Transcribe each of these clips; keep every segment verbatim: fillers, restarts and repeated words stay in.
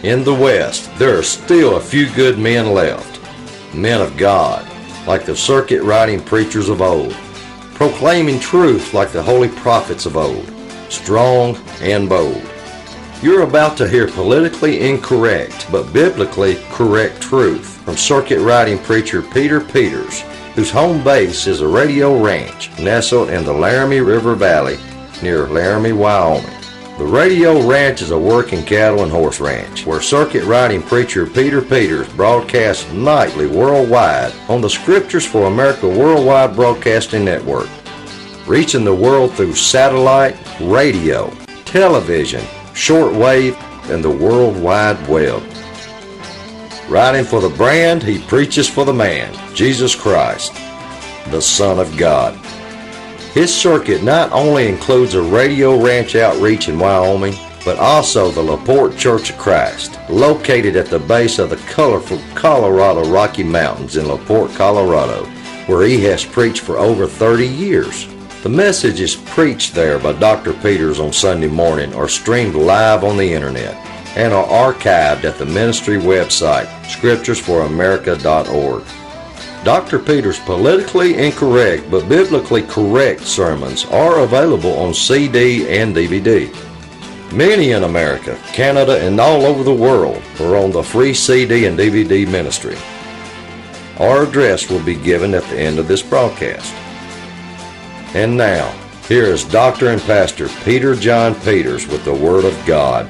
In the West, there are still a few good men left, men of God, like the circuit-riding preachers of old, proclaiming truth like the holy prophets of old, strong and bold. You're about to hear politically incorrect but biblically correct truth from circuit-riding preacher Peter Peters, whose home base is a radio ranch nestled in the Laramie River Valley near Laramie, Wyoming. The Radio Ranch is a working cattle and horse ranch where circuit-riding preacher Peter Peters broadcasts nightly worldwide on the Scriptures for America Worldwide Broadcasting Network, reaching the world through satellite, radio, television, shortwave, and the World Wide Web. Writing for the brand, he preaches for the man, Jesus Christ, the Son of God. His circuit not only includes a radio ranch outreach in Wyoming, but also the LaPorte Church of Christ, located at the base of the colorful Colorado Rocky Mountains in LaPorte, Colorado, where he has preached for over thirty years. The message is preached there by Doctor Peters on Sunday morning or streamed live on the internet and are archived at the ministry website, scriptures for america dot org. Doctor Peters' politically incorrect but biblically correct sermons are available on C D and D V D. Many in America, Canada, and all over the world are on the free C D and D V D ministry. Our address will be given at the end of this broadcast. And now, here is Doctor and Pastor Peter John Peters with the Word of God.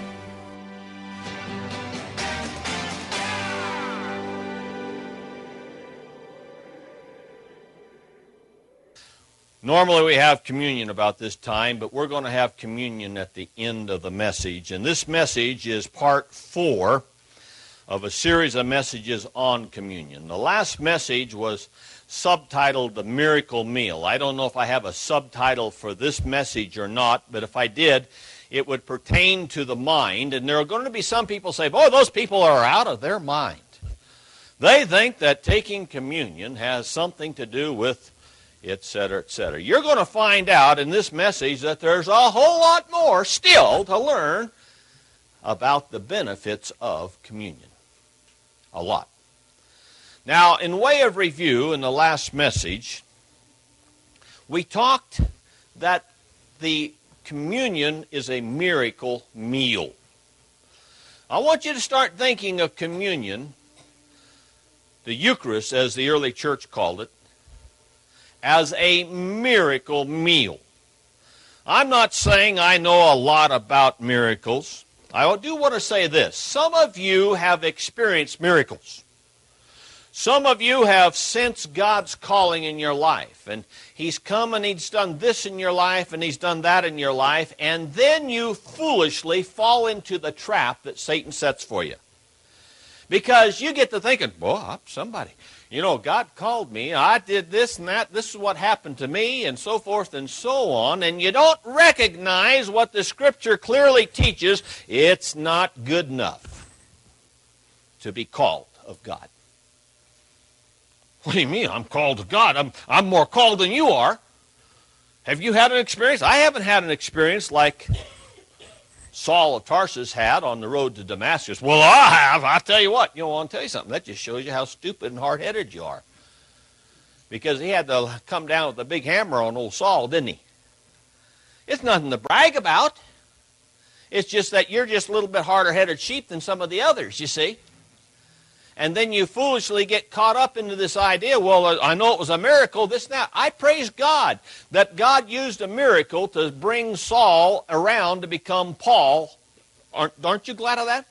Normally we have communion about this time, but we're going to have communion at the end of the message. And this message is part four of a series of messages on communion. The last message was subtitled The Miracle Meal. I don't know if I have a subtitle for this message or not, but if I did, it would pertain to the mind. And there are going to be some people say, boy, those people are out of their mind. They think that taking communion has something to do with et cetera, et cetera. You're going to find out in this message that there's a whole lot more still to learn about the benefits of communion. A lot. Now, in way of review, in the last message, we talked that the communion is a miracle meal. I want you to start thinking of communion, the Eucharist, as the early church called it, as a miracle meal. I'm not saying I know a lot about miracles. I do want to say this. Some of you have experienced miracles. Some of you have sensed God's calling in your life. And He's come and He's done this in your life and He's done that in your life. And then you foolishly fall into the trap that Satan sets for you. Because you get to thinking, boy, I'm somebody. You know, God called me, I did this and that, this is what happened to me, and so forth and so on, and you don't recognize what the Scripture clearly teaches. It's not good enough to be called of God. What do you mean, I'm called of God? I'm, I'm more called than you are. Have you had an experience? I haven't had an experience like Saul of Tarsus had on the road to Damascus. Well, I have. I'll tell you what. You know, I'll tell you something. That just shows you how stupid and hard-headed you are. Because he had to come down with a big hammer on old Saul, didn't he? It's nothing to brag about. It's just that you're just a little bit harder-headed sheep than some of the others, you see. And then you foolishly get caught up into this idea, well, I know it was a miracle, this and that. I praise God that God used a miracle to bring Saul around to become Paul. Aren't, aren't you glad of that?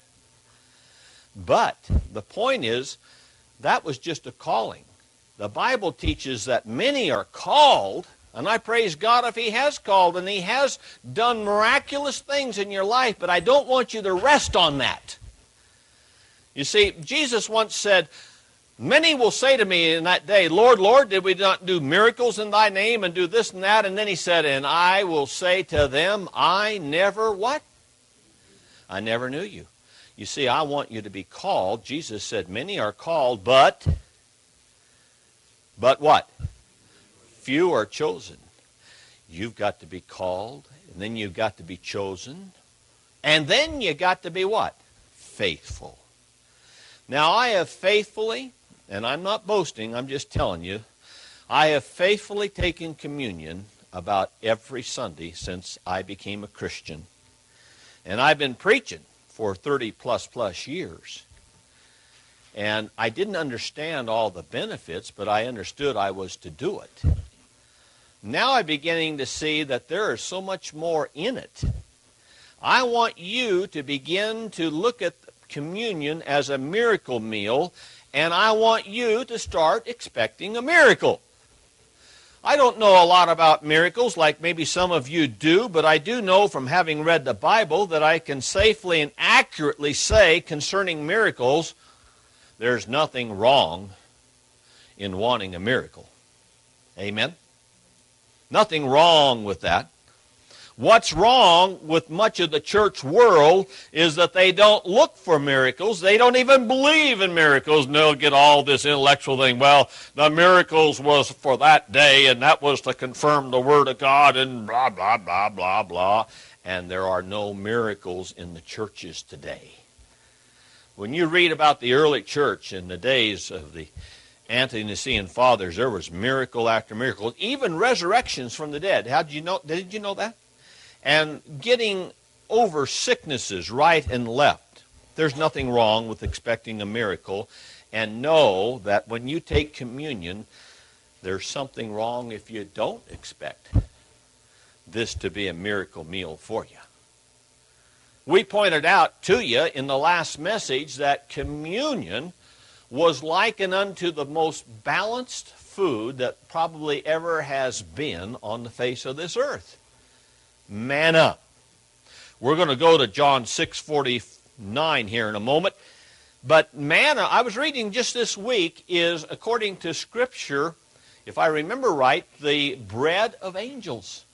But the point is, that was just a calling. The Bible teaches that many are called, and I praise God if He has called, and He has done miraculous things in your life, but I don't want you to rest on that. You see, Jesus once said, many will say to me in that day, Lord, Lord, did we not do miracles in thy name and do this and that? And then He said, and I will say to them, I never what? I never knew you. You see, I want you to be called. Jesus said, many are called, but, but what? Few are chosen. You've got to be called, and then you've got to be chosen, and then you got to be what? faithful. Now, I have faithfully, and I'm not boasting, I'm just telling you, I have faithfully taken communion about every Sunday since I became a Christian. And I've been preaching for thirty plus plus years. And I didn't understand all the benefits, but I understood I was to do it. Now I'm beginning to see that there is so much more in it. I want you to begin to look at communion as a miracle meal, and I want you to start expecting a miracle. I don't know a lot about miracles like maybe some of you do, but I do know from having read the Bible that I can safely and accurately say concerning miracles, there's nothing wrong in wanting a miracle. Amen? Nothing wrong with that. What's wrong with much of the church world is that they don't look for miracles. They don't even believe in miracles, and they'll get all this intellectual thing. Well, the miracles was for that day, and that was to confirm the Word of God, and blah, blah, blah, blah, blah. And there are no miracles in the churches today. When you read about the early church in the days of the Ante-Nicene fathers, there was miracle after miracle, even resurrections from the dead. How did you know? Did you know that? And getting over sicknesses right and left. There's nothing wrong with expecting a miracle. And know that when you take communion, there's something wrong if you don't expect this to be a miracle meal for you. We pointed out to you in the last message that communion was likened unto the most balanced food that probably ever has been on the face of this earth. Manna. We're going to go to John six forty-nine here in a moment. But manna, I was reading just this week, is, according to Scripture, if I remember right, the bread of angels.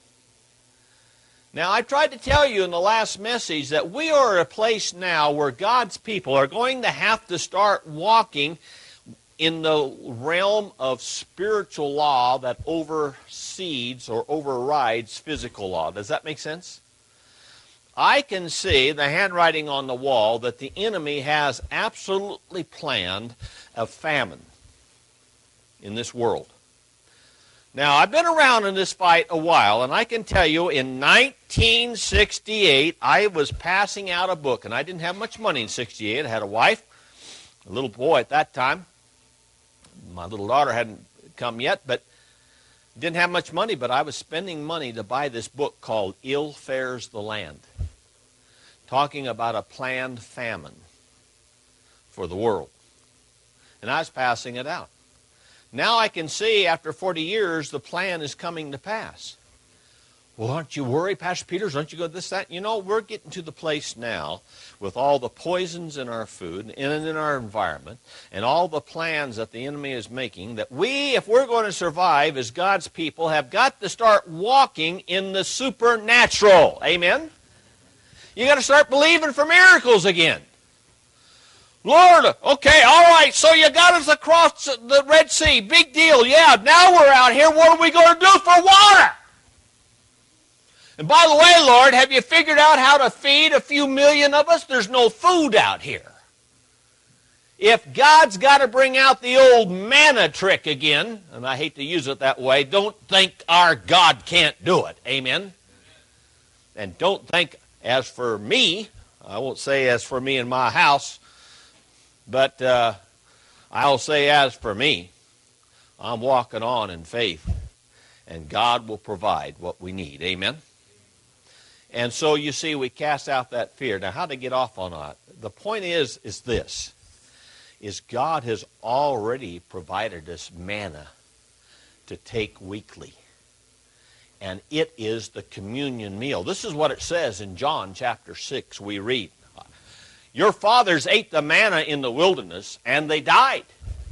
Now, I tried to tell you in the last message that we are at a place now where God's people are going to have to start walking in the realm of spiritual law that oversees or overrides physical law. Does that make sense? I can see the handwriting on the wall that the enemy has absolutely planned a famine in this world. Now, I've been around in this fight a while, and I can tell you in nineteen sixty-eight, I was passing out a book, and I didn't have much money in sixty-eight. I had a wife, a little boy at that time. My little daughter hadn't come yet, but didn't have much money, but I was spending money to buy this book called Ill Fares the Land, talking about a planned famine for the world. And I was passing it out. Now I can see after forty years the plan is coming to pass. Well, aren't you worried, Pastor Peters? Aren't you going this, that? You know, we're getting to the place now with all the poisons in our food and in our environment and all the plans that the enemy is making that we, if we're going to survive as God's people, have got to start walking in the supernatural. Amen? You got to start believing for miracles again. Lord, okay, all right, so you got us across the Red Sea. Big deal, yeah. Now we're out here. What are we going to do for water? And by the way, Lord, have you figured out how to feed a few million of us? There's no food out here. If God's got to bring out the old manna trick again, and I hate to use it that way, don't think our God can't do it. Amen? And don't think, as for me, I won't say as for me in my house, but uh, I'll say as for me, I'm walking on in faith, and God will provide what we need. Amen? And so, you see, we cast out that fear. Now, how to get off on that? The point is, is this, is God has already provided us manna to take weekly. And it is the communion meal. This is what it says in John chapter six. We read, your fathers ate the manna in the wilderness, and they died.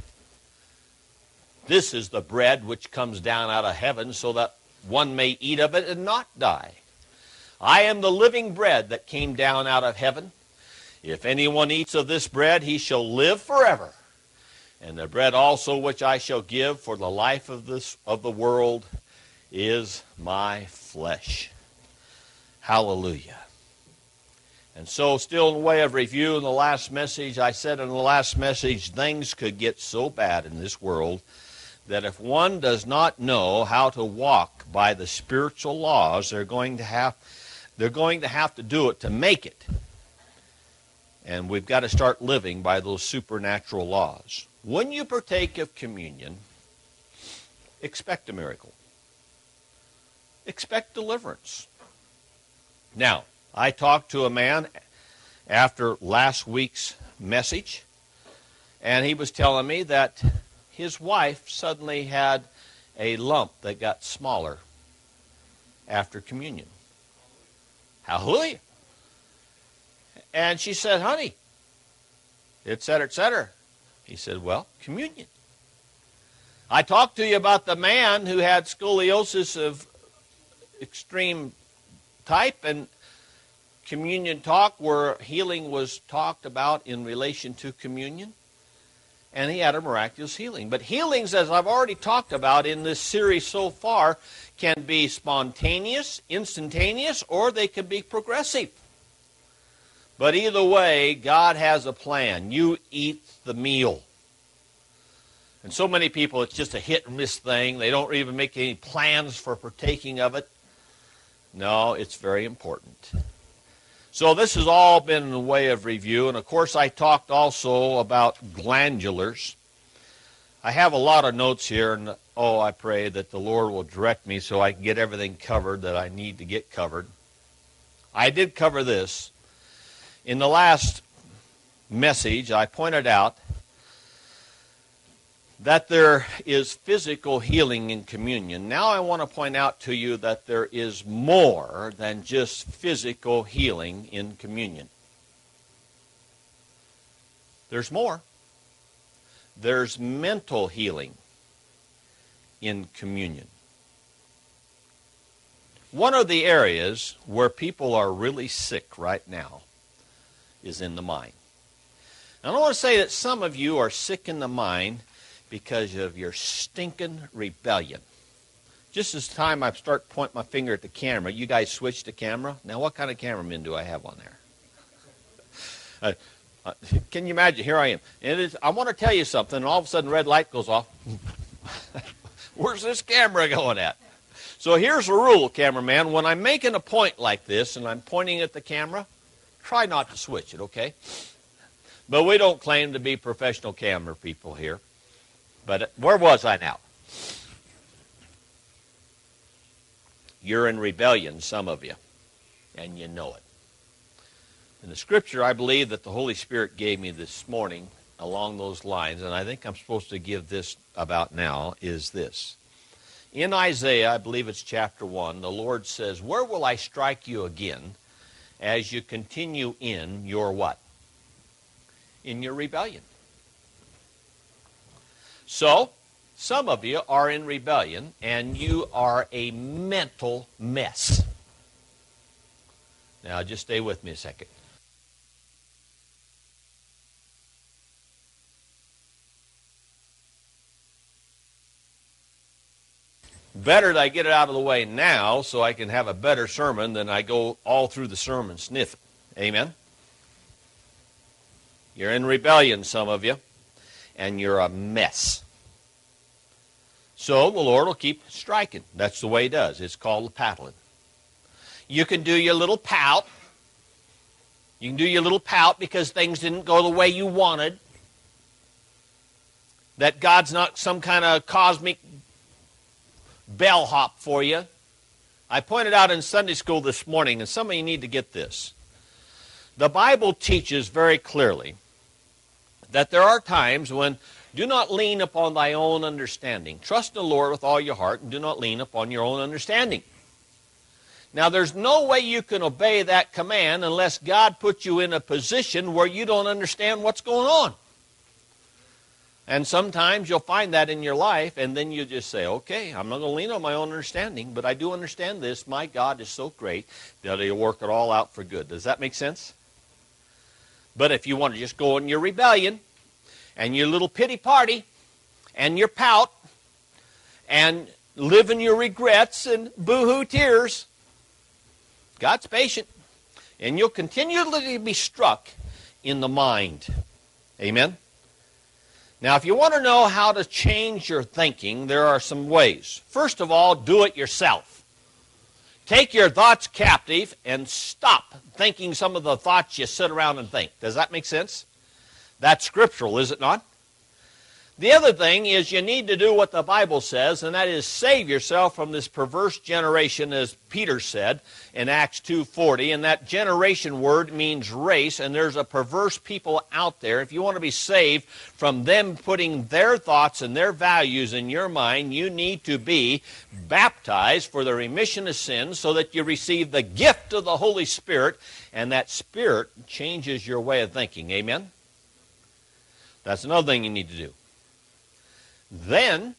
This is the bread which comes down out of heaven, so that one may eat of it and not die. I am the living bread that came down out of heaven. If anyone eats of this bread, he shall live forever. And the bread also which I shall give for the life of this of the world is my flesh. Hallelujah. And so, still in the way of review, in the last message, I said in the last message, things could get so bad in this world that if one does not know how to walk by the spiritual laws, they're going to have, they're going to have to do it to make it. And we've got to start living by those supernatural laws. When you partake of communion, expect a miracle. Expect deliverance. Now, I talked to a man after last week's message, and he was telling me that his wife suddenly had a lump that got smaller after communion. Hallelujah. And she said, honey, et cetera, et cetera. He said, well, communion. I talked to you about the man who had scoliosis of extreme type, and communion talk where healing was talked about in relation to communion. And he had a miraculous healing. But healings, as I've already talked about in this series so far, can be spontaneous, instantaneous, or they can be progressive. But either way, God has a plan. You eat the meal. And so many people, it's just a hit and miss thing. They don't even make any plans for partaking of it. No, it's very important. So this has all been in the way of review. And of course, I talked also about glandulars. I have a lot of notes here, and oh, I pray that the Lord will direct me so I can get everything covered that I need to get covered. I did cover this. In the last message, I pointed out that there is physical healing in communion. Now I want to point out to you that there is more than just physical healing in communion. There's more. There's mental healing in communion. One of the areas where people are really sick right now is in the mind. And I want to say that some of you are sick in the mind because of your stinking rebellion. Just as time I start pointing my finger at the camera, you guys switch the camera. Now, what kind of cameramen do I have on there? Uh, uh, can you imagine? Here I am. And it is, I want to tell you something, and all of a sudden, red light goes off. Where's this camera going at? So here's the rule, cameraman. When I'm making a point like this, and I'm pointing at the camera, try not to switch it, okay? But we don't claim to be professional camera people here. But where was I now? You're in rebellion, some of you, and you know it. In the scripture, I believe that the Holy Spirit gave me this morning along those lines, and I think I'm supposed to give this about now, is this. In Isaiah, I believe it's chapter one, the Lord says, where will I strike you again as you continue in your what? In your rebellion. So, some of you are in rebellion, and you are a mental mess. Now, just stay with me a second. Better that I get it out of the way now so I can have a better sermon than I go all through the sermon sniffing. Amen? You're in rebellion, some of you, and you're a mess. So the Lord will keep striking. That's the way He does. It's called the paddling. You can do your little pout. You can do your little pout because things didn't go the way you wanted. That God's not some kind of cosmic bellhop for you. I pointed out in Sunday school this morning, and some of you need to get this. The Bible teaches very clearly that there are times when do not lean upon thy own understanding. Trust in the Lord with all your heart, and do not lean upon your own understanding. Now, there's no way you can obey that command unless God puts you in a position where you don't understand what's going on. And sometimes you'll find that in your life, and then you just say, okay, I'm not going to lean on my own understanding, but I do understand this. My God is so great that He'll work it all out for good. Does that make sense? But if you want to just go in your rebellion and your little pity party and your pout and live in your regrets and boo-hoo tears, God's patient. And you'll continually be struck in the mind. Amen? Now, if you want to know how to change your thinking, there are some ways. First of all, do it yourself. Take your thoughts captive and stop thinking some of the thoughts you sit around and think. Does that make sense? That's scriptural, is it not? The other thing is you need to do what the Bible says, and that is save yourself from this perverse generation, as Peter said in Acts two forty. And that generation word means race, and there's a perverse people out there. If you want to be saved from them putting their thoughts and their values in your mind, you need to be baptized for the remission of sins so that you receive the gift of the Holy Spirit, and that Spirit changes your way of thinking. Amen? That's another thing you need to do. Then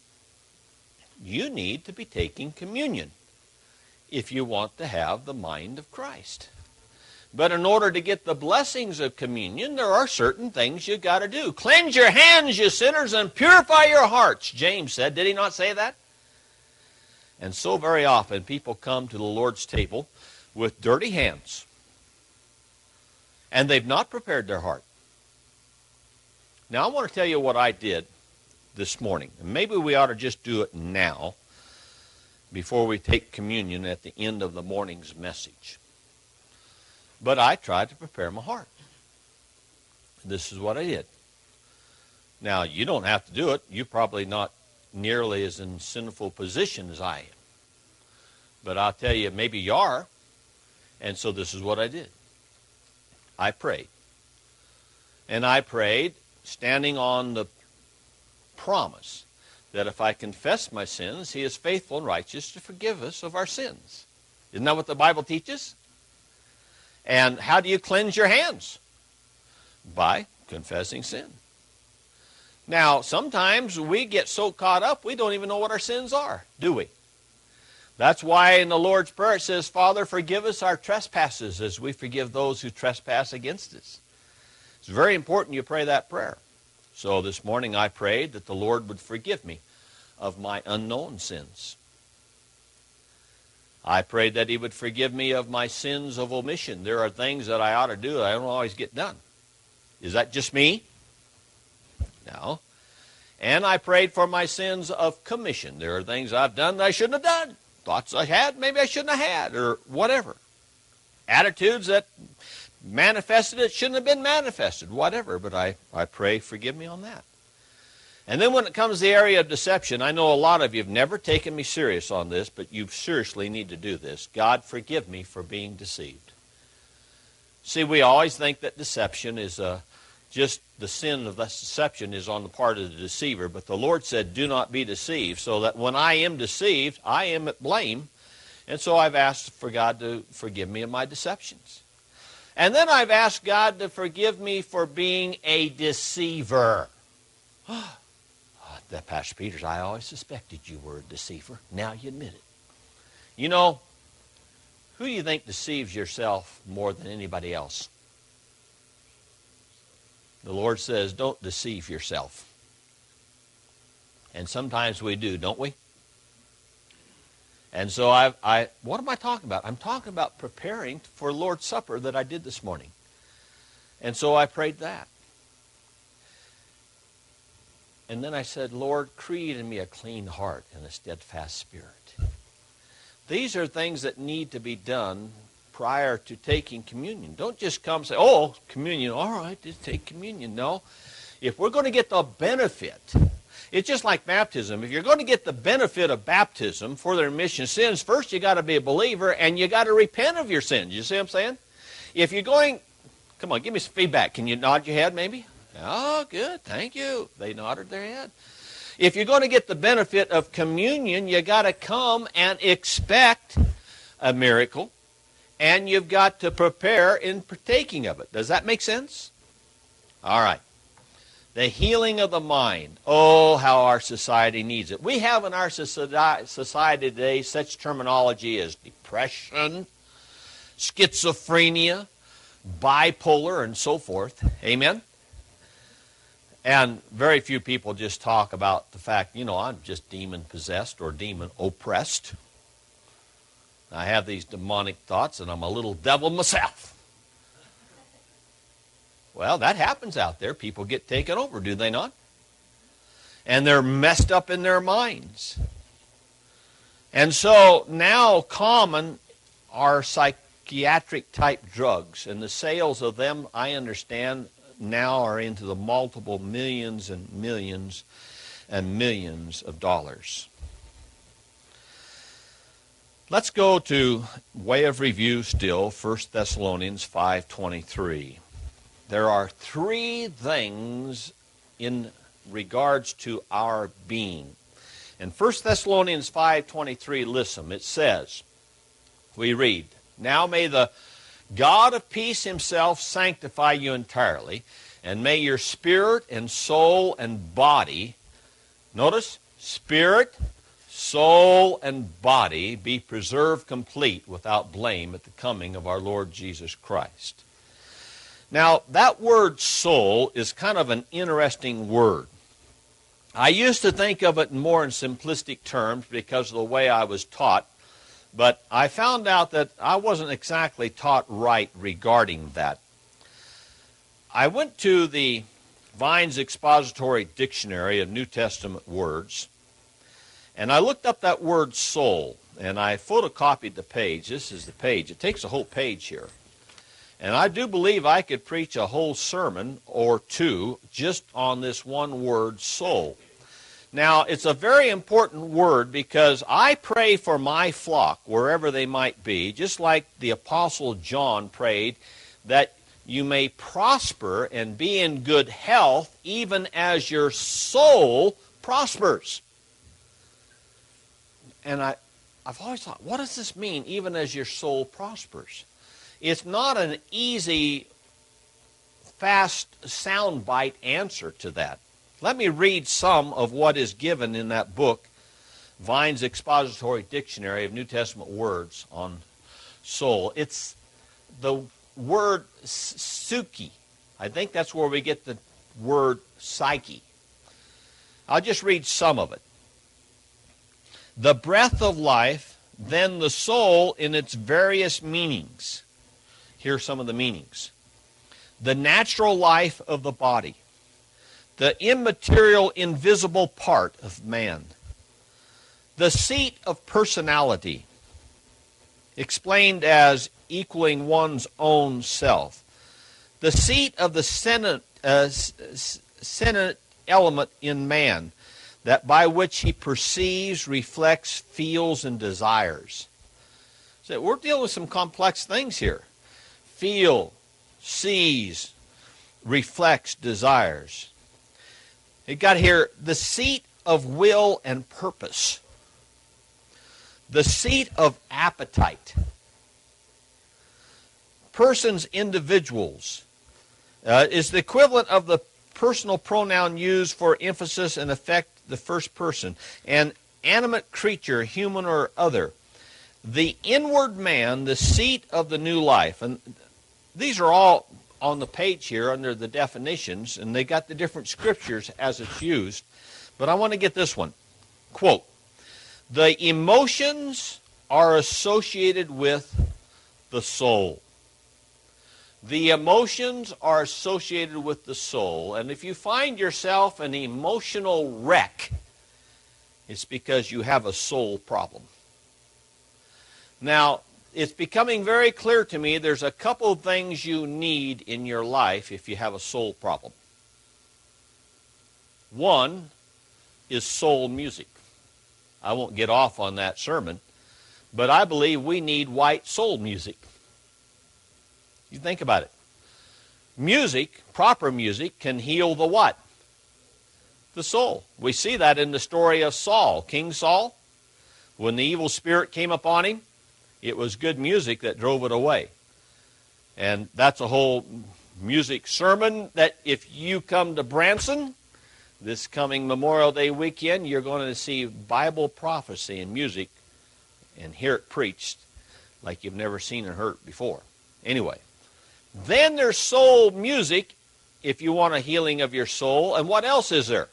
you need to be taking communion if you want to have the mind of Christ. But in order to get the blessings of communion, there are certain things you've got to do. Cleanse your hands, you sinners, and purify your hearts, James said. Did he not say that? And so very often people come to the Lord's table with dirty hands, and they've not prepared their heart. Now, I want to tell you what I did this morning. And maybe we ought to just do it now before we take communion at the end of the morning's message. But I tried to prepare my heart. This is what I did. Now, you don't have to do it. You're probably not nearly as in sinful position as I am. But I'll tell you, maybe you are. And so this is what I did. I prayed. And I prayed standing on the promise that if I confess my sins, he is faithful and righteous to forgive us of our sins. Isn't that what the Bible teaches? And how do you cleanse your hands? By confessing sin. Now, sometimes we get so caught up, we don't even know what our sins are, do we? That's why in the Lord's Prayer it says, Father, forgive us our trespasses as we forgive those who trespass against us. It's very important you pray that prayer. So this morning I prayed that the Lord would forgive me of my unknown sins. I prayed that he would forgive me of my sins of omission. There are things that I ought to do that I don't always get done. Is that just me? No. And I prayed for my sins of commission. There are things I've done that I shouldn't have done. Thoughts I had, maybe I shouldn't have had, or whatever. Attitudes that manifested it shouldn't have been manifested, whatever. But I, I pray, forgive me on that. And then when it comes to the area of deception, I know a lot of you have never taken me serious on this, but you seriously need to do this. God, forgive me for being deceived. See, we always think that deception is uh, just the sin of that deception is on the part of the deceiver. But the Lord said, do not be deceived, so that when I am deceived, I am at blame. And so I've asked for God to forgive me of my deceptions. And then I've asked God to forgive me for being a deceiver. That Pastor Peters, I always suspected you were a deceiver. Now you admit it. You know, who do you think deceives yourself more than anybody else? The Lord says, don't deceive yourself. And sometimes we do, don't we? And so I, I, what am I talking about? I'm talking about preparing for Lord's Supper that I did this morning. And so I prayed that. And then I said, Lord, create in me a clean heart and a steadfast spirit. These are things that need to be done prior to taking communion. Don't just come and say, oh, communion, all right, just take communion. No. If we're going to get the benefit, it's just like baptism. If you're going to get the benefit of baptism for the remission of sins, first you got to be a believer and you got to repent of your sins. You see what I'm saying? If you're going, come on, give me some feedback. Can you nod your head maybe? Oh, good. Thank you. They nodded their head. If you're going to get the benefit of communion, you got to come and expect a miracle, and you've got to prepare in partaking of it. Does that make sense? All right. The healing of the mind. Oh, how our society needs it. We have in our society today such terminology as depression, schizophrenia, bipolar, and so forth. Amen? And very few people just talk about the fact, you know, I'm just demon-possessed or demon-oppressed. I have these demonic thoughts, and I'm a little devil myself. Well, that happens out there. People get taken over, do they not? And they're messed up in their minds. And so now common are psychiatric type drugs, and the sales of them, I understand, now are into the multiple millions and millions and millions of dollars. Let's go to way of review still, First Thessalonians five twenty-three. There are three things in regards to our being. In First Thessalonians five twenty-three, listen, it says, we read, "Now may the God of peace himself sanctify you entirely, and may your spirit and soul and body," notice, spirit, soul, and body be preserved complete without blame at the coming of our Lord Jesus Christ. Now, that word soul is kind of an interesting word. I used to think of it more in simplistic terms because of the way I was taught, but I found out that I wasn't exactly taught right regarding that. I went to the Vine's Expository Dictionary of New Testament Words, and I looked up that word soul, and I photocopied the page. This is the page. It takes a whole page here. And I do believe I could preach a whole sermon or two just on this one word, soul. Now, it's a very important word because I pray for my flock, wherever they might be, just like the Apostle John prayed, that you may prosper and be in good health, even as your soul prospers. And I, I've always thought, what does this mean, even as your soul prospers? It's not an easy, fast, soundbite answer to that. Let me read some of what is given in that book, Vine's Expository Dictionary of New Testament Words on soul. It's the word psyche. I think that's where we get the word psyche. I'll just read some of it. The breath of life, then the soul in its various meanings. Here are some of the meanings. The natural life of the body. The immaterial, invisible part of man. The seat of personality, explained as equaling one's own self. The seat of the senate, uh, senate element in man, that by which he perceives, reflects, feels, and desires. So we're dealing with some complex things here. Feel, sees, reflects, desires. It got here, the seat of will and purpose. The seat of appetite. Persons, individuals, uh, is the equivalent of the personal pronoun used for emphasis and affect the first person. An animate creature, human or other. The inward man, the seat of the new life. And these are all on the page here under the definitions, and they got the different scriptures as it's used. But I want to get this one. Quote, the emotions are associated with the soul. The emotions are associated with the soul. And if you find yourself an emotional wreck, it's because you have a soul problem. Now, it's becoming very clear to me there's a couple of things you need in your life if you have a soul problem. One is soul music. I won't get off on that sermon, but I believe we need white soul music. You think about it. Music, proper music, can heal the what? The soul. We see that in the story of Saul, King Saul. When the evil spirit came upon him, it was good music that drove it away. And that's a whole music sermon that if you come to Branson this coming Memorial Day weekend, you're going to see Bible prophecy and music and hear it preached like you've never seen or heard it before. Anyway, then there's soul music if you want a healing of your soul. And what else is there?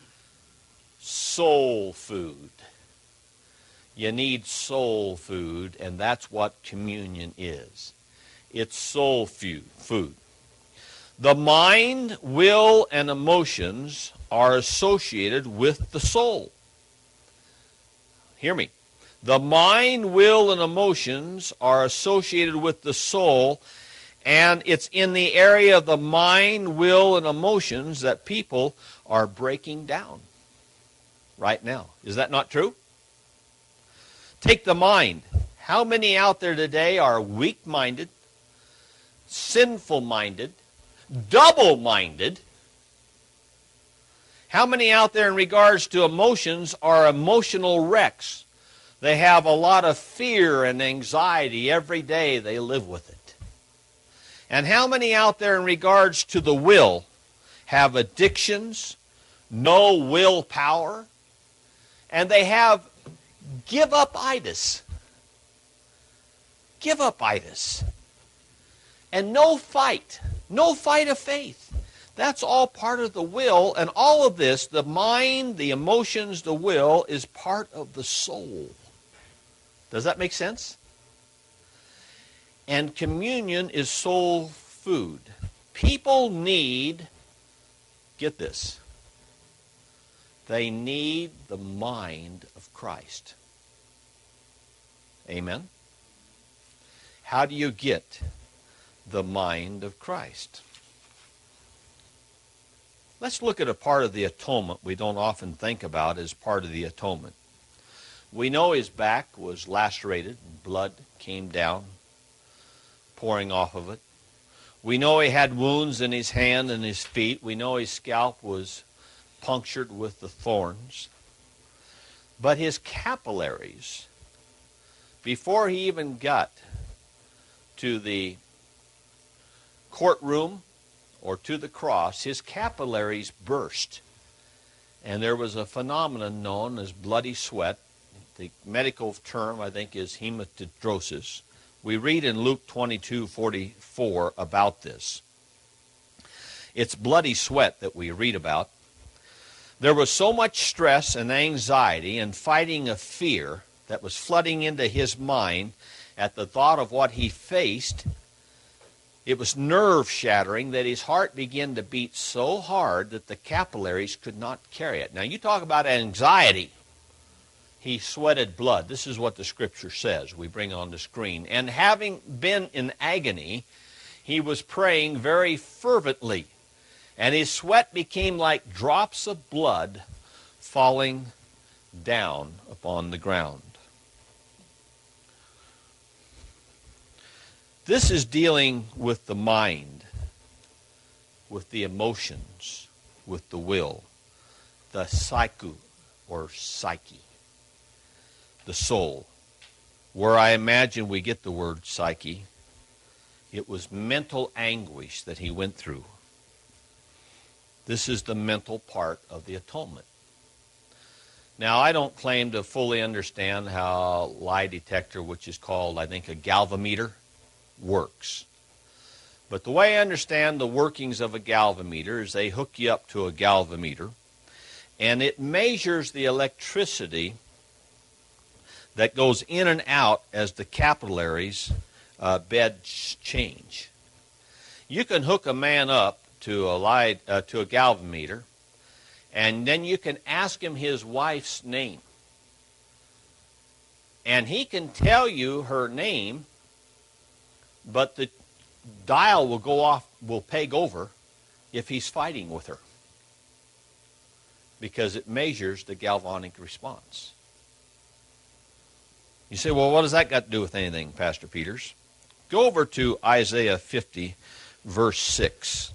Soul food. You need soul food, and that's what communion is. It's soul food. The mind, will, and emotions are associated with the soul. Hear me. The mind, will, and emotions are associated with the soul, and it's in the area of the mind, will, and emotions that people are breaking down right now. Is that not true? Take the mind. How many out there today are weak-minded, sinful-minded, double-minded? How many out there in regards to emotions are emotional wrecks? They have a lot of fear and anxiety every day. They live with it. And how many out there in regards to the will have addictions, no willpower, and they have give-up-itis? Give-up-itis. And no fight, no fight of faith. That's all part of the will, and all of this, the mind, the emotions, the will, is part of the soul. Does that make sense? And communion is soul food. People need, get this, they need the mind of Christ. Amen? How do you get the mind of Christ? Let's look at a part of the atonement we don't often think about as part of the atonement. We know his back was lacerated and blood came down, pouring off of it. We know he had wounds in his hand and his feet. We know his scalp was punctured with the thorns. But his capillaries, before he even got to the courtroom or to the cross, his capillaries burst. And there was a phenomenon known as bloody sweat. The medical term, I think, is hematidrosis. We read in Luke twenty-two forty-four about this. It's bloody sweat that we read about. There was so much stress and anxiety and fighting of fear that was flooding into his mind at the thought of what he faced. It was nerve-shattering that his heart began to beat so hard that the capillaries could not carry it. Now, you talk about anxiety. He sweated blood. This is what the Scripture says. We bring on the screen. And having been in agony, he was praying very fervently. And his sweat became like drops of blood falling down upon the ground. This is dealing with the mind, with the emotions, with the will, the psyche or psyche, the soul, where I imagine we get the word psyche. It was mental anguish that he went through. This is the mental part of the atonement. Now, I don't claim to fully understand how a lie detector, which is called, I think, a galvanometer, works. But the way I understand the workings of a galvanometer is they hook you up to a galvanometer, and it measures the electricity that goes in and out as the capillaries uh, beds change. You can hook a man up to a light, uh, to a galvanometer, and then you can ask him his wife's name. And he can tell you her name, but the dial will go off, will peg over if he's fighting with her, because it measures the galvanic response. You say, well, what does that got to do with anything, Pastor Peters? Go over to Isaiah fifty, verse six.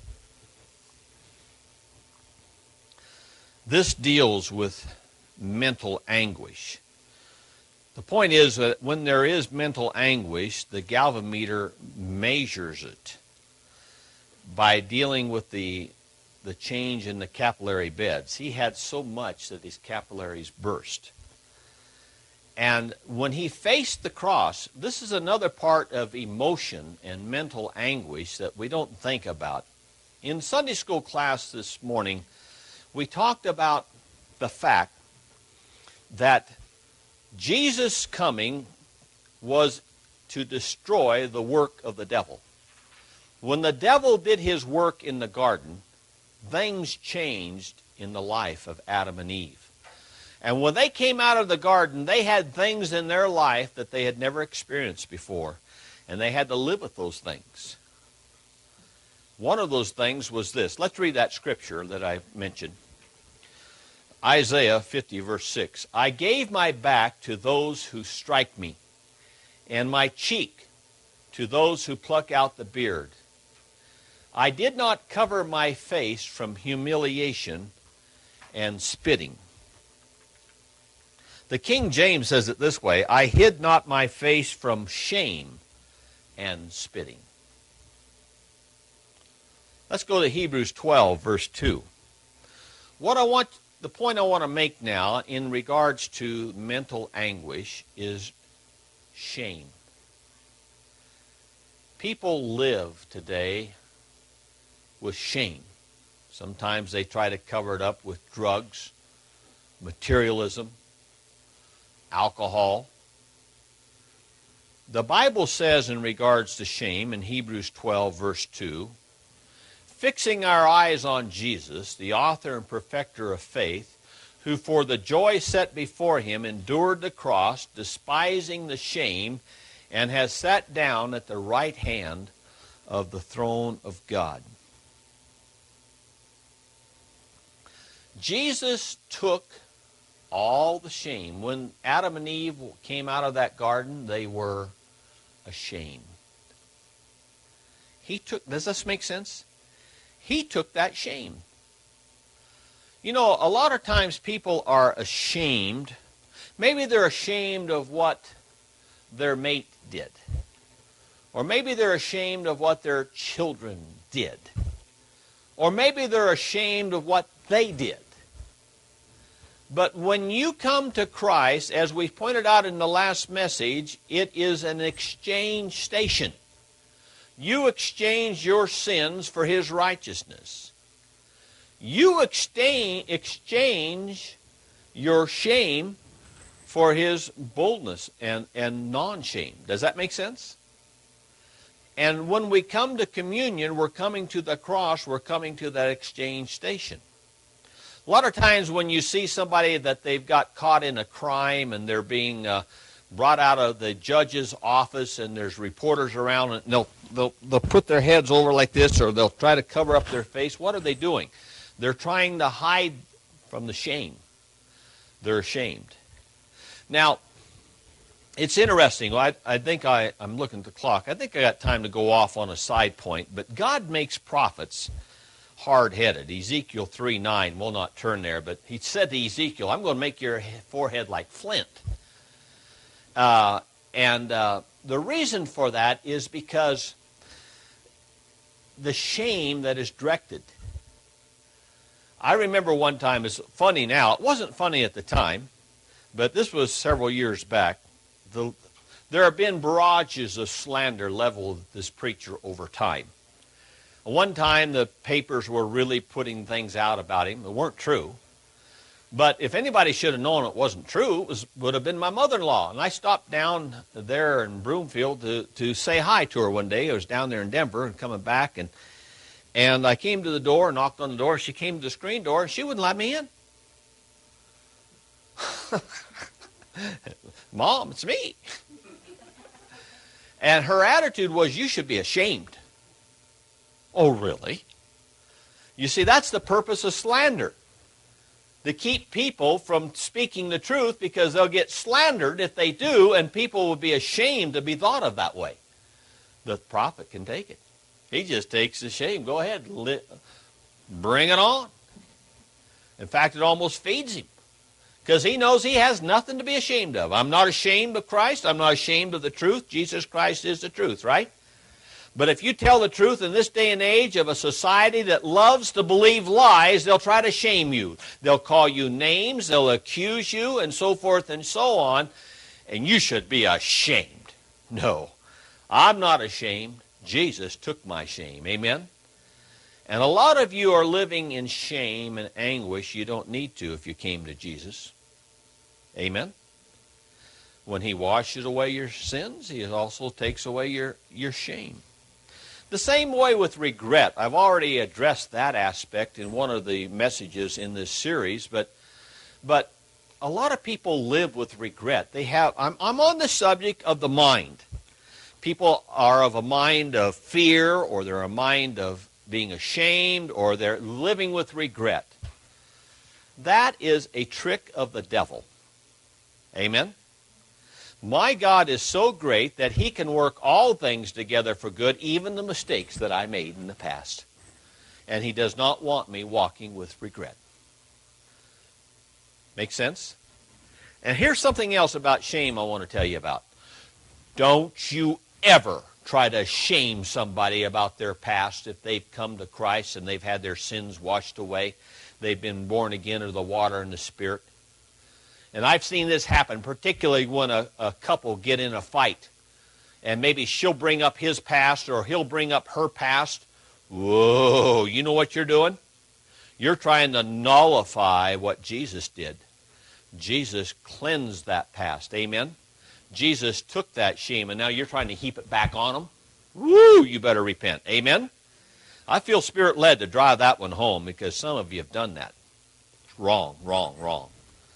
This deals with mental anguish. The point is that when there is mental anguish, the galvanometer measures it by dealing with the, the change in the capillary beds. He had so much that his capillaries burst. And when he faced the cross, this is another part of emotion and mental anguish that we don't think about. In Sunday school class this morning, we talked about the fact that Jesus' coming was to destroy the work of the devil. When the devil did his work in the garden, things changed in the life of Adam and Eve. And when they came out of the garden, they had things in their life that they had never experienced before. And they had to live with those things. One of those things was this. Let's read that scripture that I mentioned. Isaiah fifty, verse six. I gave my back to those who strike me, and my cheek to those who pluck out the beard. I did not cover my face from humiliation and spitting. The King James says it this way, I hid not my face from shame and spitting. Let's go to Hebrews twelve, verse two. What I want, the point I want to make now in regards to mental anguish is shame. People live today with shame. Sometimes they try to cover it up with drugs, materialism, alcohol. The Bible says in regards to shame in Hebrews twelve, verse two, fixing our eyes on Jesus, the author and perfecter of faith, who for the joy set before him endured the cross, despising the shame, and has sat down at the right hand of the throne of God. Jesus took all the shame. When Adam and Eve came out of that garden, they were ashamed. He took, does this make sense? He took that shame. You know, a lot of times people are ashamed. Maybe they're ashamed of what their mate did. Or maybe they're ashamed of what their children did. Or maybe they're ashamed of what they did. But when you come to Christ, as we pointed out in the last message, it is an exchange station. You exchange your sins for his righteousness. You exchange, exchange your shame for his boldness and, and non-shame. Does that make sense? And when we come to communion, we're coming to the cross, we're coming to that exchange station. A lot of times when you see somebody that they've got caught in a crime and they're being uh, brought out of the judge's office and there's reporters around and they'll, they'll, they'll put their heads over like this or they'll try to cover up their face. What are they doing? They're trying to hide from the shame. They're ashamed. Now, it's interesting. I, I think I, I'm looking at the clock. I think I got time to go off on a side point. But God makes prophets hard-headed. Ezekiel three nine, we'll not turn there, but he said to Ezekiel, I'm going to make your forehead like flint. Uh, and uh, the reason for that is because the shame that is directed. I remember one time, it's funny now, it wasn't funny at the time, but this was several years back. The, there have been barrages of slander leveled at this preacher over time. One time the papers were really putting things out about him that weren't true. But if anybody should have known it wasn't true, it was, would have been my mother-in-law. And I stopped down there in Broomfield to, to say hi to her one day. I was down there in Denver and coming back. And, and I came to the door, knocked on the door. She came to the screen door and she wouldn't let me in. Mom, it's me. And her attitude was, you should be ashamed. Oh, really? You see, that's the purpose of slander. To keep people from speaking the truth because they'll get slandered if they do, and people will be ashamed to be thought of that way. The prophet can take it. He just takes the shame. Go ahead. Bring it on. In fact, it almost feeds him. Because he knows he has nothing to be ashamed of. I'm not ashamed of Christ. I'm not ashamed of the truth. Jesus Christ is the truth, right? But if you tell the truth in this day and age of a society that loves to believe lies, they'll try to shame you. They'll call you names, they'll accuse you, and so forth and so on. And you should be ashamed. No, I'm not ashamed. Jesus took my shame. Amen? And a lot of you are living in shame and anguish. You don't need to if you came to Jesus. Amen? When he washes away your sins, he also takes away your, your shame. The same way with regret. I've already addressed that aspect in one of the messages in this series, but but a lot of people live with regret. They have I'm I'm on the subject of the mind. People are of a mind of fear, or they're a mind of being ashamed, or they're living with regret. That is a trick of the devil. Amen? My God is so great that He can work all things together for good, even the mistakes that I made in the past. And He does not want me walking with regret. Make sense? And here's something else about shame I want to tell you about. Don't you ever try to shame somebody about their past if they've come to Christ and they've had their sins washed away. They've been born again of the water and the Spirit. And I've seen this happen, particularly when a, a couple get in a fight. And maybe she'll bring up his past or he'll bring up her past. Whoa, you know what you're doing? You're trying to nullify what Jesus did. Jesus cleansed that past. Amen? Jesus took that shame, and now you're trying to heap it back on them. Woo, you better repent. Amen? I feel Spirit-led to drive that one home because some of you have done that. It's wrong, wrong, wrong.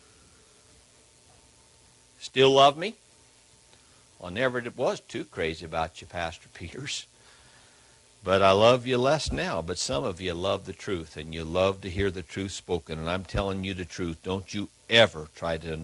Still love me? Well, I never was too crazy about you, Pastor Peters. But I love you less now. But some of you love the truth, and you love to hear the truth spoken. And I'm telling you the truth. Don't you ever try to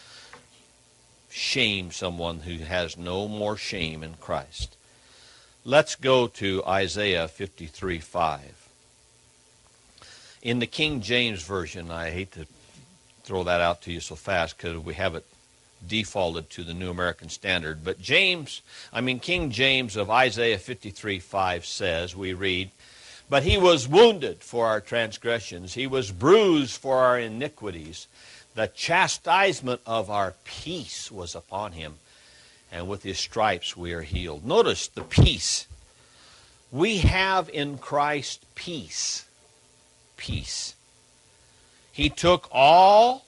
shame someone who has no more shame in Christ. Let's go to Isaiah fifty-three five. In the King James Version, I hate to throw that out to you so fast because we have it defaulted to the New American Standard. But James, I mean King James of Isaiah fifty-three five says, we read, "But He was wounded for our transgressions. He was bruised for our iniquities. The chastisement of our peace was upon Him, and with His stripes we are healed." Notice the peace. We have in Christ peace. Peace. He took all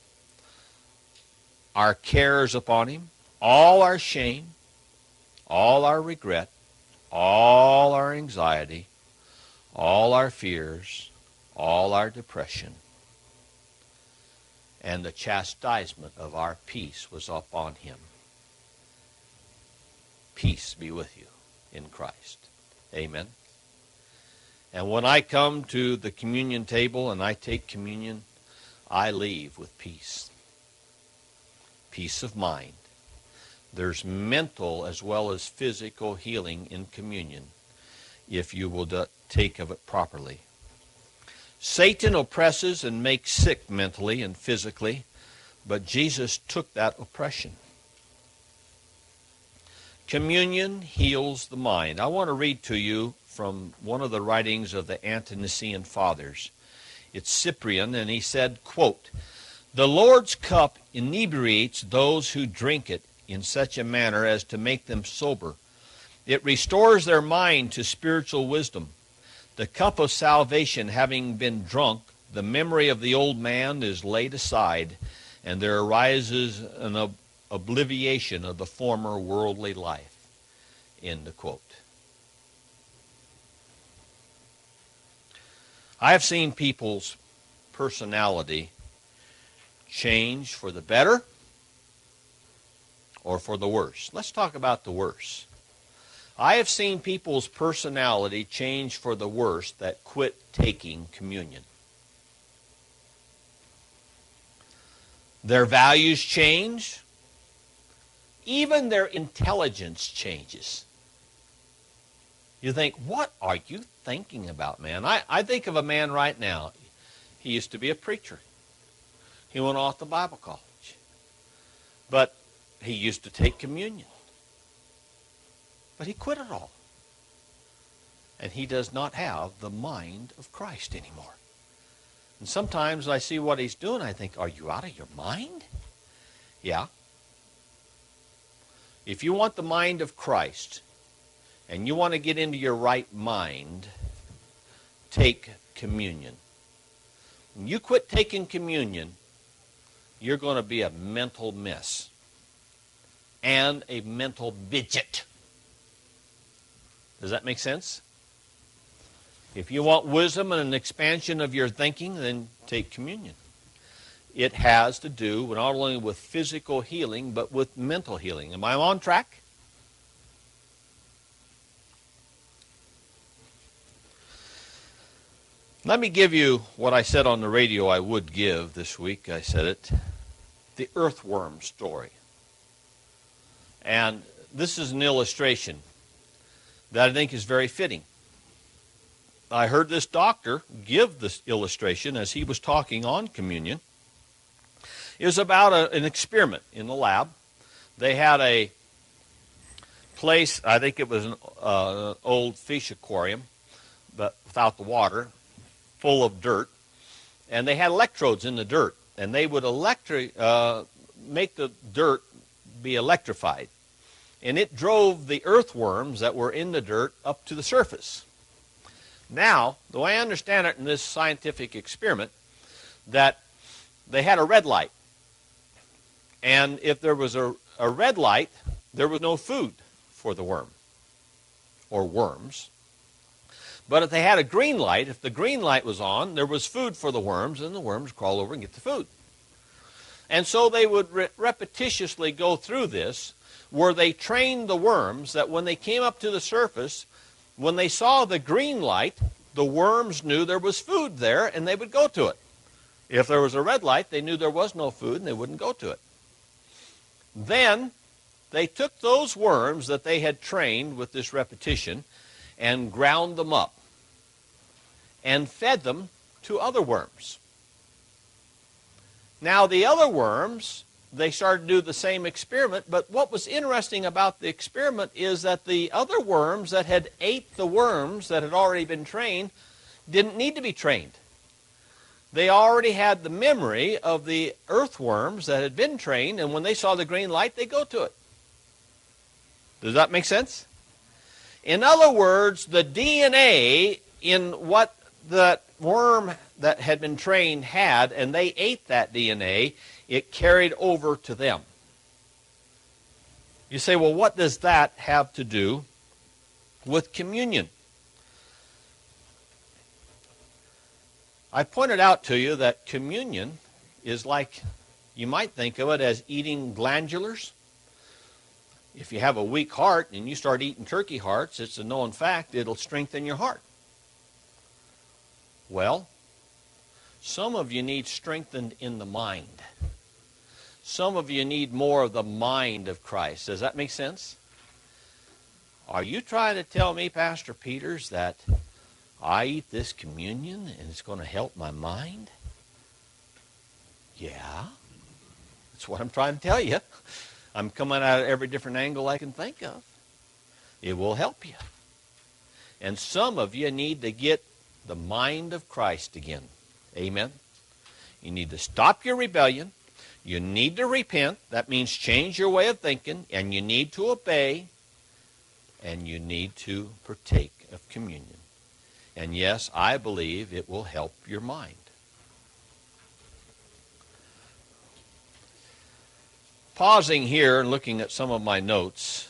our cares upon Him, all our shame, all our regret, all our anxiety, all our fears, all our depression. And the chastisement of our peace was upon Him. Peace be with you in Christ. Amen. And when I come to the communion table and I take communion, I leave with peace. Peace of mind. There's mental as well as physical healing in communion if you will do, take of it properly. Satan oppresses and makes sick mentally and physically, but Jesus took that oppression. Communion heals the mind. I want to read to you from one of the writings of the Ante-Nicene Fathers. It's Cyprian, and he said, quote, "The Lord's cup inebriates those who drink it in such a manner as to make them sober. It restores their mind to spiritual wisdom. The cup of salvation having been drunk, the memory of the old man is laid aside, and there arises an ob- obliviation of the former worldly life." End of quote. I have seen people's personality change for the better or for the worse. Let's talk about the worse. I have seen people's personality change for the worse that quit taking communion. Their values change. Even their intelligence changes. You think, what are you thinking about, man? I, I think of a man right now. He used to be a preacher. He went off to Bible college. But he used to take communion. But he quit it all. And he does not have the mind of Christ anymore. And sometimes I see what he's doing, I think, are you out of your mind? Yeah. If you want the mind of Christ, and you want to get into your right mind, take communion. When you quit taking communion, you're going to be a mental mess and a mental midget. Does that make sense? If you want wisdom and an expansion of your thinking, then take communion. It has to do not only with physical healing, but with mental healing. Am I on track? Let me give you what I said on the radio I would give this week. I said it. The earthworm story. And this is an illustration that I think is very fitting. I heard this doctor give this illustration as he was talking on communion. It was about a, an experiment in the lab. They had a place, I think it was an uh, old fish aquarium, but without the water, full of dirt. And they had electrodes in the dirt. And they would electri- uh, make the dirt be electrified. And it drove the earthworms that were in the dirt up to the surface. Now, the way I understand it in this scientific experiment, that they had a red light. And if there was a, a red light, there was no food for the worm or worms. But if they had a green light, if the green light was on, there was food for the worms, and the worms crawl over and get the food. And so they would re- repetitiously go through this, where they trained the worms that when they came up to the surface, when they saw the green light, the worms knew there was food there, and they would go to it. If there was a red light, they knew there was no food, and they wouldn't go to it. Then they took those worms that they had trained with this repetition and ground them up and fed them to other worms. Now, the other worms, they started to do the same experiment, but what was interesting about the experiment is that the other worms that had ate the worms that had already been trained didn't need to be trained. They already had the memory of the earthworms that had been trained, and when they saw the green light, they go to it. Does that make sense? In other words, the D N A in what that worm that had been trained had, and they ate that D N A, it carried over to them. You say, well, what does that have to do with communion? I pointed out to you that communion is like, you might think of it as eating glandulars. If you have a weak heart and you start eating turkey hearts, it's a known fact, it'll strengthen your heart. Well, some of you need strengthened in the mind. Some of you need more of the mind of Christ. Does that make sense? Are you trying to tell me, Pastor Peters, that I eat this communion and it's going to help my mind? Yeah, that's what I'm trying to tell you. I'm coming at it every different angle I can think of. It will help you. And some of you need to get the mind of Christ again. Amen? You need to stop your rebellion. You need to repent. That means change your way of thinking. And you need to obey. And you need to partake of communion. And yes, I believe it will help your mind. Pausing here and looking at some of my notes,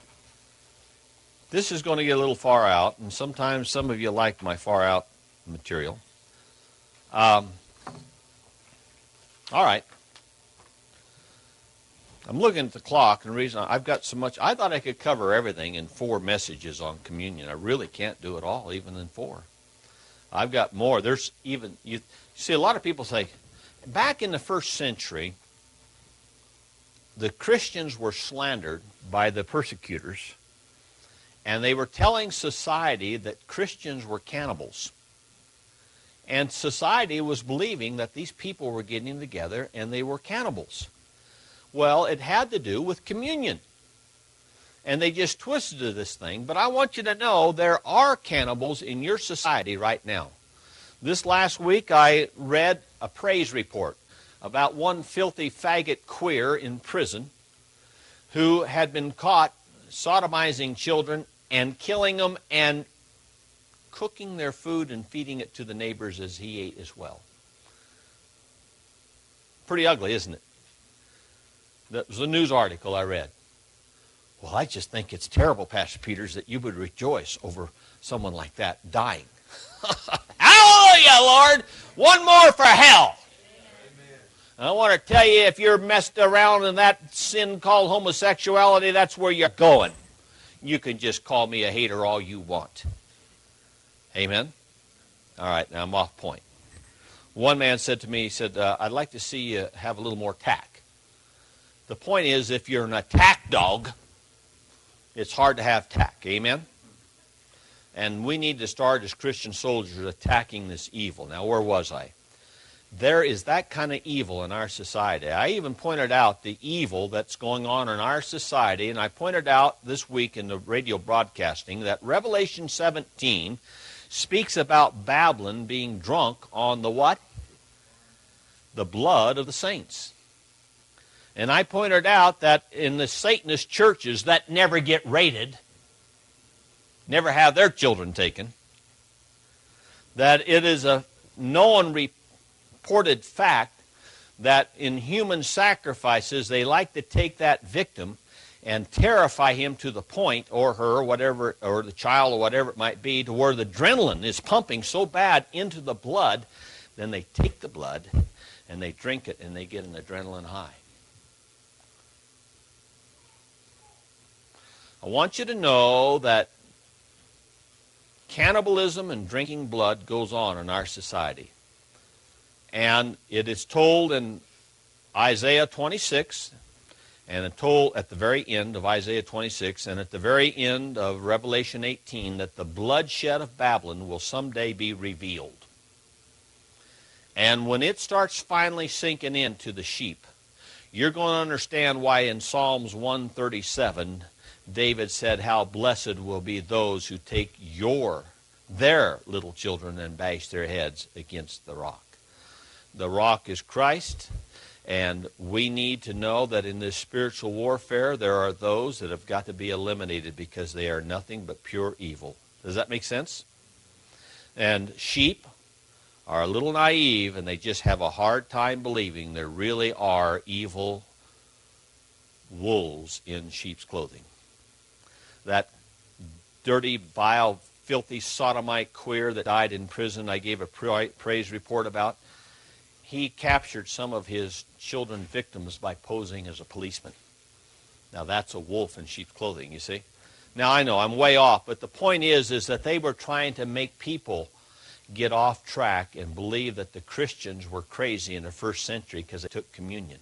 this is going to get a little far out, and sometimes some of you like my far out material. Um, all right. I'm looking at the clock, and the reason I've got so much, I thought I could cover everything in four messages on communion. I really can't do it all, even in four. I've got more. There's even, you see, a lot of people say, back in the first century, the Christians were slandered by the persecutors, and they were telling society that Christians were cannibals. And society was believing that these people were getting together and they were cannibals. Well, it had to do with communion. And they just twisted this thing. But I want you to know there are cannibals in your society right now. This last week I read a praise report about one filthy faggot queer in prison who had been caught sodomizing children and killing them and cooking their food and feeding it to the neighbors as he ate as well. Pretty ugly, isn't it? That was a news article I read. Well, I just think it's terrible, Pastor Peters, that you would rejoice over someone like that dying. Hallelujah, Lord! One more for hell. And I want to tell you, if you're messed around in that sin called homosexuality, that's where you're going. You can just call me a hater all you want. Amen? All right, now I'm off point. One man said to me, he said, uh, I'd like to see you have a little more tact. The point is, if you're an attack dog, it's hard to have tact. Amen? And we need to start as Christian soldiers attacking this evil. Now, where was I? There is that kind of evil in our society. I even pointed out the evil that's going on in our society, and I pointed out this week in the radio broadcasting that Revelation seventeen speaks about Babylon being drunk on the what? The blood of the saints. And I pointed out that in the Satanist churches that never get raided, never have their children taken, that it is a known reported fact that in human sacrifices they like to take that victim and terrify him to the point, or her, whatever, or the child, or whatever it might be, to where the adrenaline is pumping so bad into the blood, then they take the blood and they drink it and they get an adrenaline high. I want you to know that cannibalism and drinking blood goes on in our society. And it is told in Isaiah twenty-six, and it's told at the very end of Isaiah twenty-six, and at the very end of Revelation eighteen, that the bloodshed of Babylon will someday be revealed. And when it starts finally sinking into the sheep, you're going to understand why in Psalms one thirty-seven, David said, how blessed will be those who take your, their little children and bash their heads against the rock. The rock is Christ, and we need to know that in this spiritual warfare, there are those that have got to be eliminated because they are nothing but pure evil. Does that make sense? And sheep are a little naive, and they just have a hard time believing there really are evil wolves in sheep's clothing. That dirty, vile, filthy sodomite queer that died in prison I gave a praise report about, he captured some of his children victims by posing as a policeman. Now that's a wolf in sheep's clothing, you see. Now I know I'm way off, but the point is, is that they were trying to make people get off track and believe that the Christians were crazy in the first century because they took communion.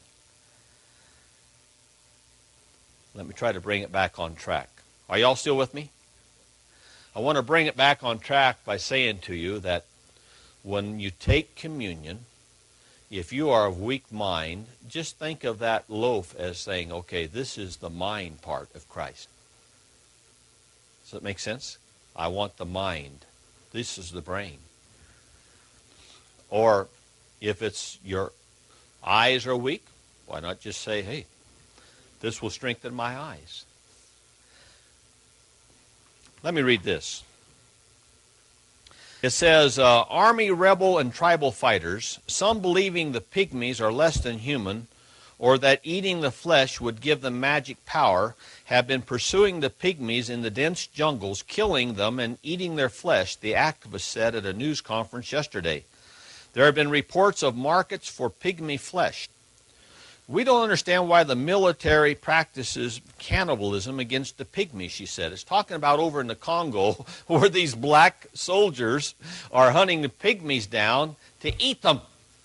Let me try to bring it back on track. Are y'all still with me? I want to bring it back on track by saying to you that when you take communion, if you are of weak mind, just think of that loaf as saying, okay, this is the mind part of Christ. Does that make sense? I want the mind. This is the brain. Or if it's your eyes are weak, why not just say, hey, this will strengthen my eyes. Let me read this. It says, uh, Army, rebel, and tribal fighters, some believing the pygmies are less than human, or that eating the flesh would give them magic power, have been pursuing the pygmies in the dense jungles, killing them and eating their flesh, the activists said at a news conference yesterday. There have been reports of markets for pygmy flesh. We don't understand why the military practices cannibalism against the pygmies, she said. It's talking about over in the Congo where these black soldiers are hunting the pygmies down to eat them.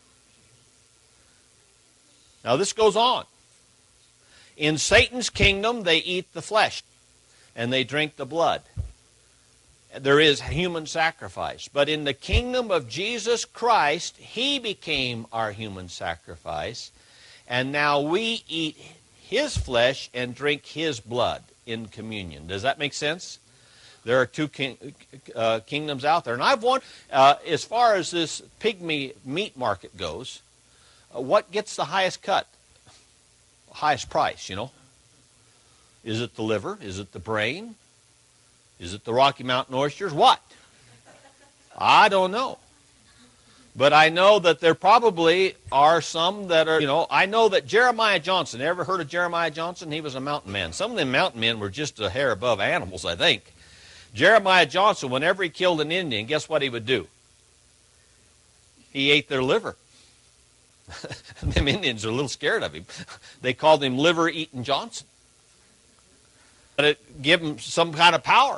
Now this goes on. In Satan's kingdom, they eat the flesh and they drink the blood. There is human sacrifice. But in the kingdom of Jesus Christ, he became our human sacrifice. And now we eat his flesh and drink his blood in communion. Does that make sense? There are two king, uh, kingdoms out there. And I've wondered, uh, as far as this pygmy meat market goes, uh, what gets the highest cut? Highest price, you know? Is it the liver? Is it the brain? Is it the Rocky Mountain oysters? What? I don't know. But I know that there probably are some that are, you know, I know that Jeremiah Johnson, ever heard of Jeremiah Johnson? He was a mountain man. Some of them mountain men were just a hair above animals, I think. Jeremiah Johnson, whenever he killed an Indian, guess what he would do? He ate their liver. Them Indians are a little scared of him. They called him Liver-Eating Johnson. But it gave him some kind of power.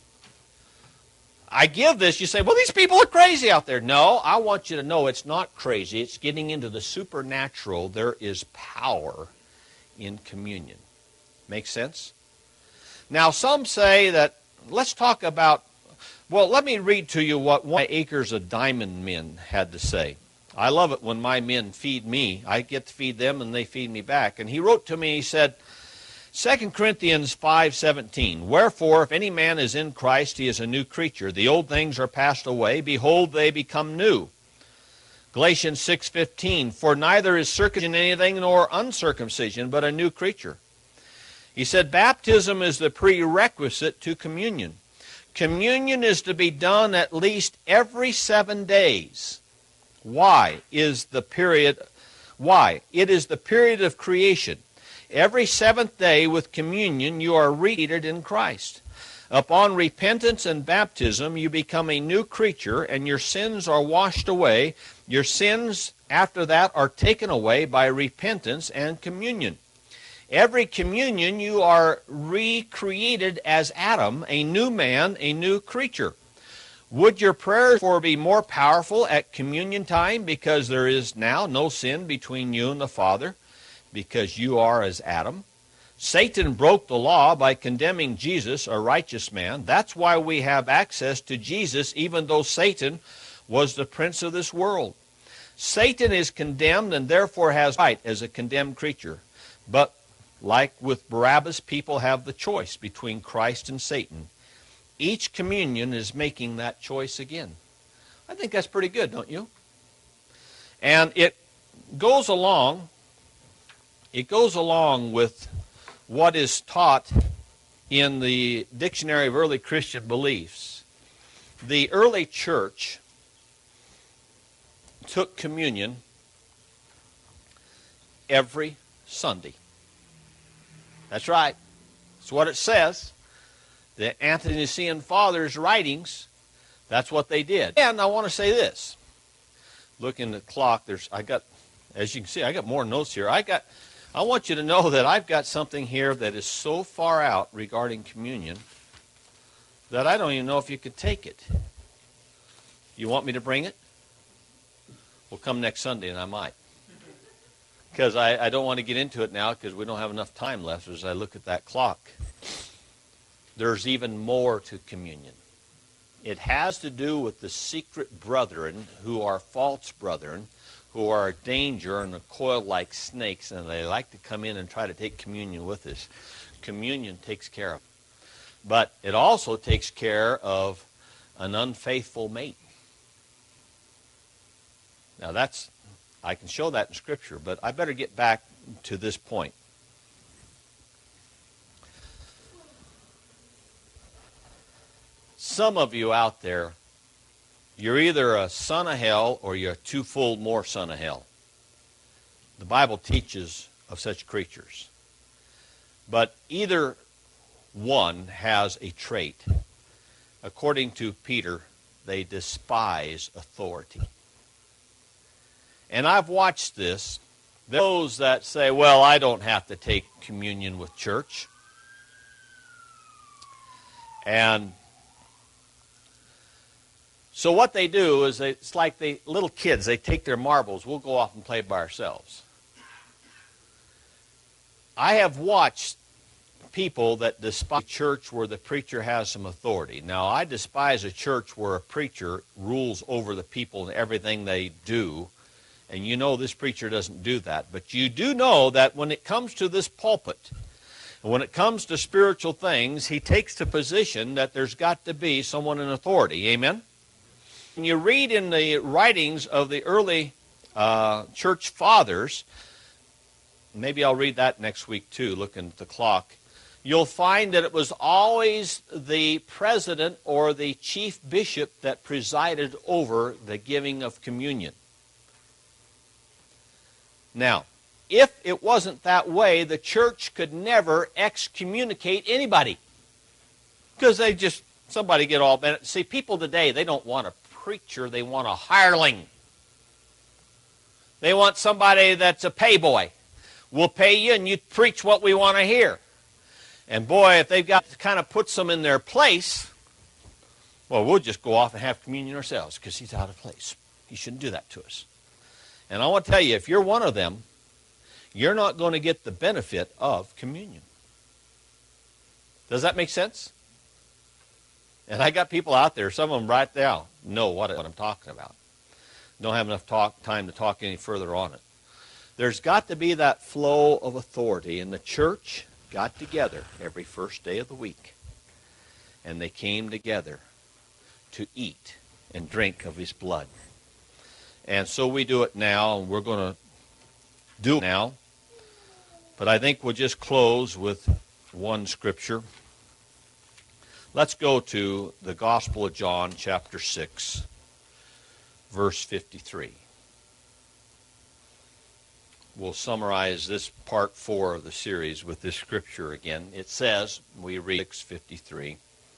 I give this, you say, well, these people are crazy out there. No, I want you to know it's not crazy. It's getting into the supernatural. There is power in communion. Make sense? Now, some say that, let's talk about, well, let me read to you what one of my Acres of Diamond men had to say. I love it when my men feed me. I get to feed them and they feed me back. And he wrote to me, he said, Second Corinthians five seventeen, wherefore, if any man is in Christ, he is a new creature. The old things are passed away. Behold, they become new. Galatians six fifteen, for neither is circumcision anything nor uncircumcision, but a new creature. He said, baptism is the prerequisite to communion. Communion is to be done at least every seven days. Why is the period? Why? It is the period of creation. Every seventh day with communion you are reseated in Christ. Upon repentance and baptism you become a new creature and your sins are washed away. Your sins after that are taken away by repentance and communion. Every communion you are recreated as Adam, a new man, a new creature. Would your prayers for be more powerful at communion time because there is now no sin between you and the Father? Because you are as Adam. Satan broke the law by condemning Jesus, a righteous man. That's why we have access to Jesus, even though Satan was the prince of this world. Satan is condemned and therefore has right as a condemned creature. But like with Barabbas, people have the choice between Christ and Satan. Each communion is making that choice again. I think that's pretty good, don't you? And it goes along It goes along with what is taught in the Dictionary of Early Christian Beliefs. The early church took communion every Sunday. That's right. That's what it says. The Ante-Nicene Fathers' writings, that's what they did. And I want to say this. Looking at the clock, there's I got, as you can see, I got more notes here. I got I want you to know that I've got something here that is so far out regarding communion that I don't even know if you could take it. You want me to bring it? Well, come next Sunday and I might. Because I, I don't want to get into it now because we don't have enough time left as I look at that clock. There's even more to communion. It has to do with the secret brethren who are false brethren, who are a danger and are coiled like snakes, and they like to come in and try to take communion with us. Communion takes care of it. But it also takes care of an unfaithful mate. Now that's, I can show that in Scripture, but I better get back to this point. Some of you out there, you're either a son of hell or you're a twofold more son of hell. The Bible teaches of such creatures. But either one has a trait. According to Peter, they despise authority. And I've watched this. Those that say, well, I don't have to take communion with church. And so what they do is they, it's like they little kids, they take their marbles, we'll go off and play by ourselves. I have watched people that despise a church where the preacher has some authority. Now, I despise a church where a preacher rules over the people and everything they do, and you know this preacher doesn't do that. But you do know that when it comes to this pulpit, when it comes to spiritual things, he takes the position that there's got to be someone in authority. Amen? When you read in the writings of the early uh, church fathers, maybe I'll read that next week too, looking at the clock. you'll find that it was always the president or the chief bishop that presided over the giving of communion. Now, if it wasn't that way, the church could never excommunicate anybody. Because they just, somebody get all bent. See, people today, they don't want a preacher, they want a hireling. They want somebody that's a payboy. We'll pay you and you preach what we want to hear. And boy, if they've got to kind of put some in their place, well, we'll just go off and have communion ourselves because he's out of place. He shouldn't do that to us. And I want to tell you, if you're one of them, you're not going to get the benefit of communion. Does that make sense? And I got people out there, some of them right now know what I'm talking about. Don't have enough talk, time to talk any further on it. There's got to be that flow of authority, and the church got together every first day of the week, and they came together to eat and drink of his blood. And so we do it now, and we're going to do it now. But I think we'll just close with one scripture. Let's go to the Gospel of John, chapter six, verse fifty-three. We'll summarize this part four of the series with this scripture again. It says, we read six fifty-three,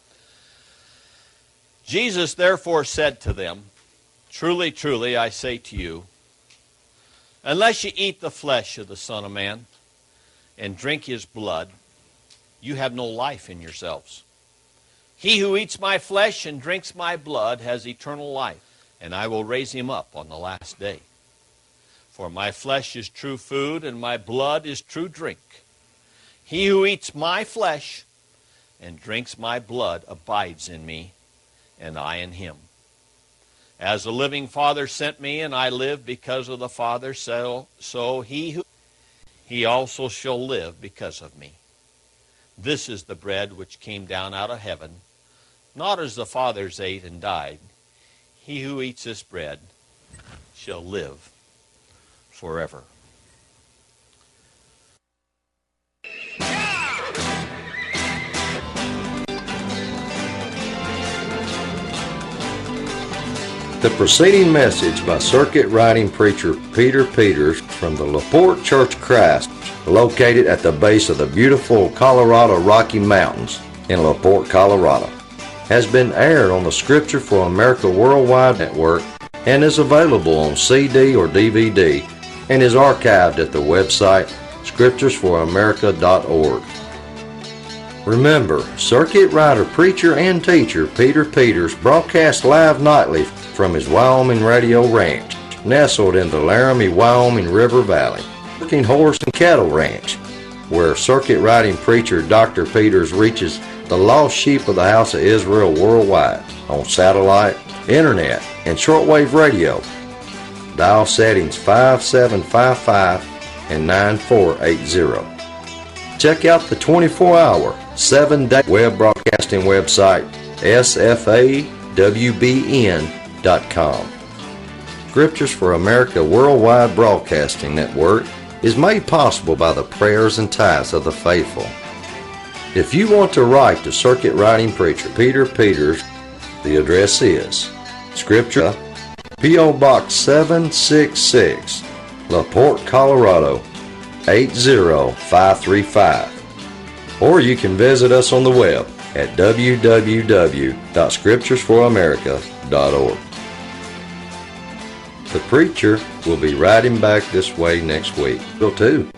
Jesus therefore said to them, truly, truly, I say to you, unless you eat the flesh of the Son of Man and drink his blood, you have no life in yourselves. He who eats my flesh and drinks my blood has eternal life, and I will raise him up on the last day. For my flesh is true food, and my blood is true drink. He who eats my flesh and drinks my blood abides in me, and I in him. As the living Father sent me, and I live because of the Father, so, so he who he also shall live because of me. This is the bread which came down out of heaven, not as the fathers ate and died. He who eats this bread shall live forever. The preceding message by circuit riding preacher Peter Peters from the LaPorte Church of Christ, located at the base of the beautiful Colorado Rocky Mountains in LaPorte, Colorado, has been aired on the Scripture for America Worldwide Network and is available on C D or D V D and is archived at the website scriptures for america dot org. Remember, circuit rider, preacher, and teacher Peter Peters broadcasts live nightly from his Wyoming radio ranch, nestled in the Laramie, Wyoming River Valley, working horse and cattle ranch, where circuit riding preacher Doctor Peters reaches the lost sheep of the house of Israel worldwide on satellite, internet, and shortwave radio. Dial settings five seven five five and nine four eight zero. Check out the twenty-four hour, seven day web broadcasting website, S F A W B N dot com. Scriptures for America Worldwide Broadcasting Network is made possible by the prayers and tithes of the faithful. If you want to write to circuit riding preacher Peter Peters, the address is Scripture, P O Box seven six six, LaPorte, Colorado eight zero five three five. Or you can visit us on the web at w w w dot scriptures for america dot org. The preacher will be riding back this way next week. Go too.